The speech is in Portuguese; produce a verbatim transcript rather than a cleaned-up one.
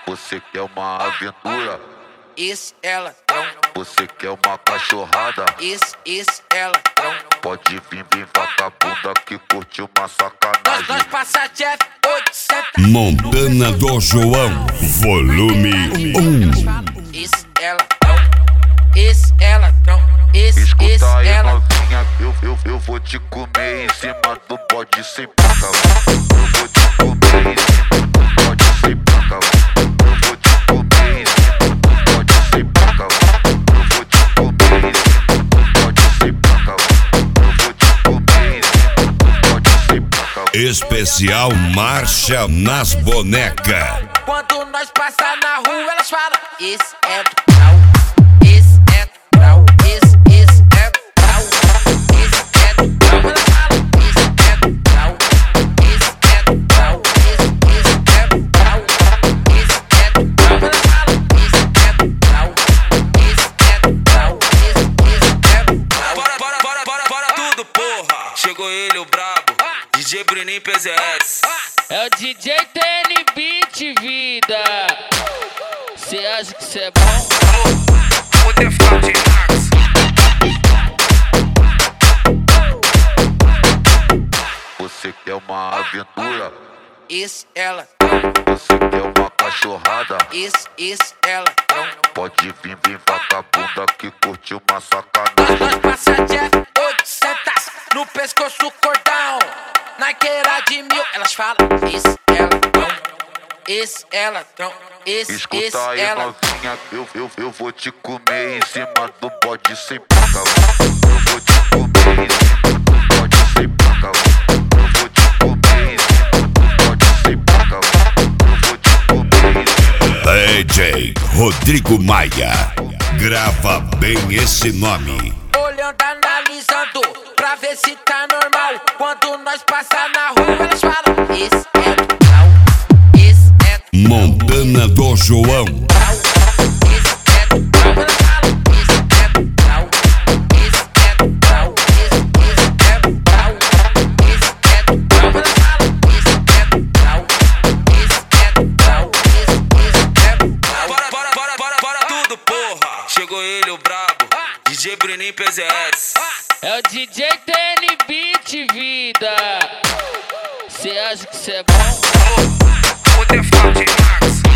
Você quer uma aventura? Esse é ladrão. Você quer uma cachorrada? Esse, esse é ladrão. Pode vir, vir vagabunda que curte uma Nós, sacanagem. nós passa Jeff oitocentos. Montana do João, volume um. Esse é ladrão. Esse é ladrão. Esse, esse Escuta aí, é ladrão. novinha, eu, eu, eu vou te comer em cima do bode sem placa. Eu vou te comer em cima do bode sem placa. Eu vou te comer em cima do bode sem placa. Eu vou te comer em cima do bode sem placa. Eu vou te comer em cima do bode sem placa. Especial Marcha nas Bonecas. Quando nós passar na rua, elas falam: esse é do grau. Esse é do grau. Esse, esse é do grau. Esse é do grau. Elas falam: esse é do grau. Esse é do grau. Esse, esse é do grau. Esse é do grau. Elas falam: esse é do grau. Esse é do grau. Esse, esse é do grau. Bora, bora, bora, bora, bora tudo, porra. Chegou ele, o brabo, D J Bruninho P Z S. É o D J T N Beat, vida. Cê acha que cê é bom? O Default Max. Você quer uma aventura? Esse é ladrão. Você quer uma cachorrada? Esse, esse é ladrão. Pode vir, vir vagabunda que curte uma Nós, sacanagem. nós passa Jeff oitocentos. No pescoço cordão. Naqueira de mil. Elas falam: esse é ladrão. Esse é ladrão. Esse, esse Escuta aí, é ladrão. novinha, eu, eu, eu vou te comer em cima do bode sem placa. Eu vou te comer em cima do bode sem placa. Eu vou te comer em cima do bode sem placa. Eu vou te comer em cima. D J Rodrigo Maia. Grava bem esse nome. Olhando, analisando, pra ver se tá normal. Quando nós passar na rua, elas falam: esse é do grau. Esse é do Montana do João. grau. Esse é do grau. Elas falam: esse é do grau. Esse é do grau. Esse, esse é do grau. Esse é do grau. Elas falam: esse é do grau. Esse é do grau. Esse, esse é do grau. Bora, bora, bora, bora, bora tudo, porra. Chegou ele, o brabo, D J Bruninho P Z S. É o D J T N Beat, vida. Cê acha que cê é bom? O Default Max.